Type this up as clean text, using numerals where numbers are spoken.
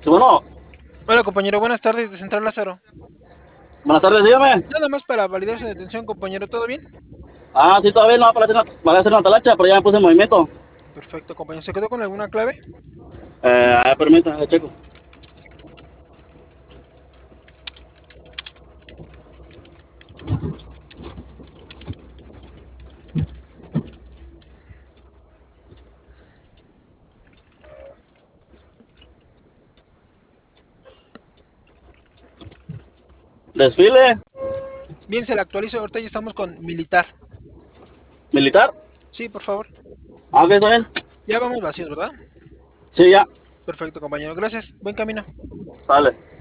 Sí, bueno, Hola compañero, buenas tardes de Central Lázaro. buenas tardes, dígame. Nada más para validar su detención, compañero, ¿todo bien? Ah, sí, todavía no para hacer una talacha, pero ya me puse en movimiento. Perfecto, compañero. ¿Se quedó con alguna clave? Permítame, checo. Desfile Bien, se la actualizo. Ahorita ya estamos con militar. militar. Sí, por favor. Ah, ok, está bien. Ya vamos vacíos, ¿verdad? Sí, ya. Perfecto, compañero. Gracias. Buen camino. Sale.